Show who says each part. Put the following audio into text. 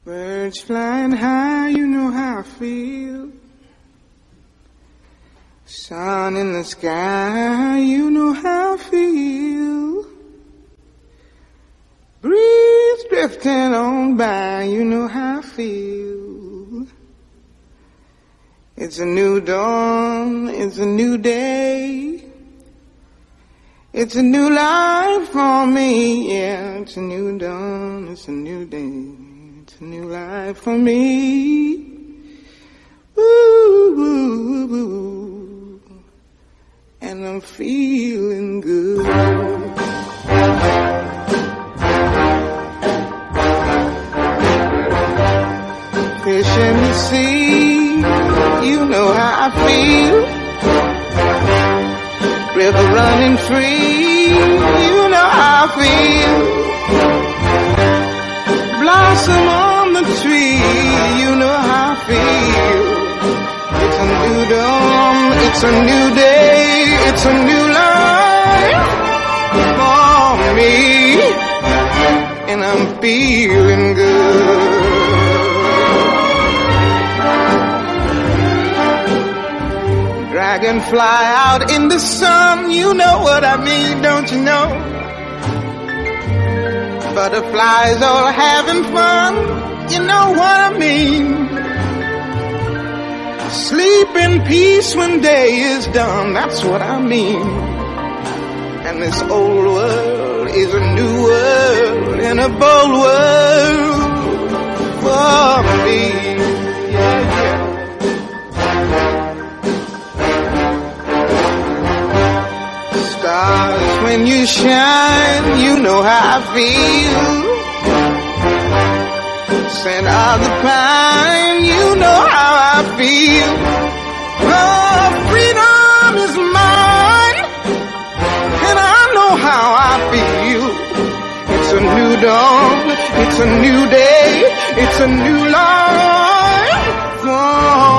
Speaker 1: Birds flying high, you know how I feel. Sun in the sky, you know how I feel. Breeze drifting on by, you know how I feel. It's a new dawn, it's a new day. It's a new life for me, yeah. It's a new dawn, it's a new day. It's a new life for me. Woo, woo, woo. And I'm feeling good. Fish in the sea, you know how I feel. River running free, you know how I feel. Blossom on the tree, you know how I feel. It's a new dawn, it's a new day, it's a new life for me. And I'm feeling good. Dragonfly out in the sun, you know what I mean, don't you know? Butterflies all having fun, you know what I mean. Sleep in peace when day is done, that's what I mean. And this old world is a new world and a bold world for me. Yeah, yeah. Stars, when you shine, you know how I feel. Scent of the pine, you know how I feel. Oh, freedom is mine, and I know how I feel. It's a new dawn, it's a new day, it's a new life for